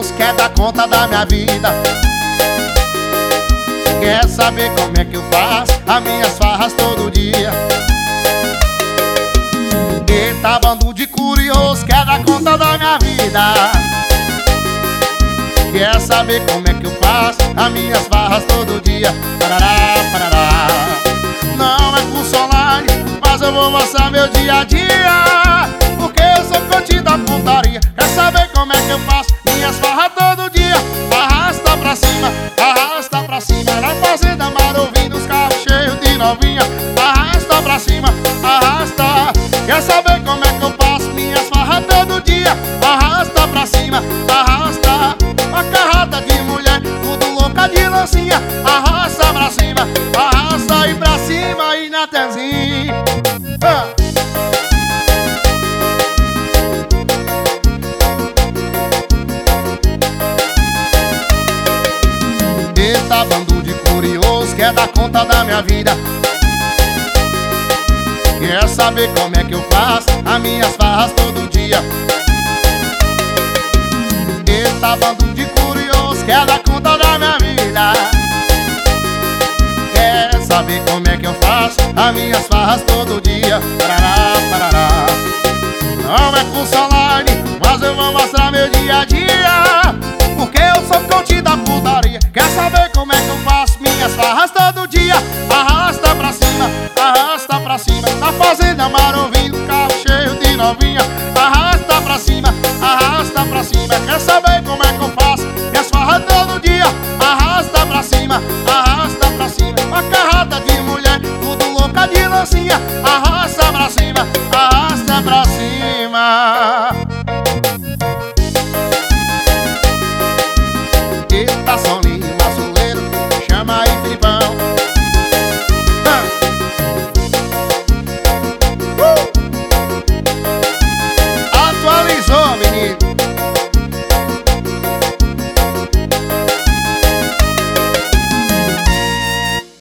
curioso, quer dar conta da minha vida. Quer saber como é que eu faço as minhas farras todo dia. Eita, bando de curioso, quer dar conta da minha vida. Quer saber como é que eu faço as minhas farras todo dia. Parará, parará. Não é curso online, mas eu vou mostrar meu dia a dia, porque eu sou coach da putaria. Quer saber como é que eu faço minhas farras todo dia? Arrasta pra cima, arrasta pra cima. Na fazenda mar ouvindo os carros cheios de novinha. Arrasta pra cima, arrasta. Quer saber como é que eu faço minhas farras todo dia? Arrasta pra cima, arrasta. Uma carrada de mulher, tudo louca de lancinha. Arrasta pra cima, arrasta e pra cima e na tezinha. Eita, bando de curioso, quer dar conta da minha vida. Quer saber como é que eu faço as minhas farras todo dia. Eita, bando de curioso, quer dar conta da minha vida. Quer saber como é que eu faço as minhas farras todo dia. Parará, parará. Não é curso online, mas eu vou mostrar meu dia a dia, porque eu sou coach da putaria. Quer saber como é que eu faço minhas farras todo dia? Arrasta pra cima, arrasta pra cima. Na fazenda mar ouvindo carro cheio de novinha. Arrasta pra cima, arrasta pra cima. Quer saber como é que eu faço minhas farras todo dia? Arrasta pra cima, arrasta pra cima. Uma carrada de mulher, tudo louca de lancinha. Arrasta pra cima, arrasta pra cima.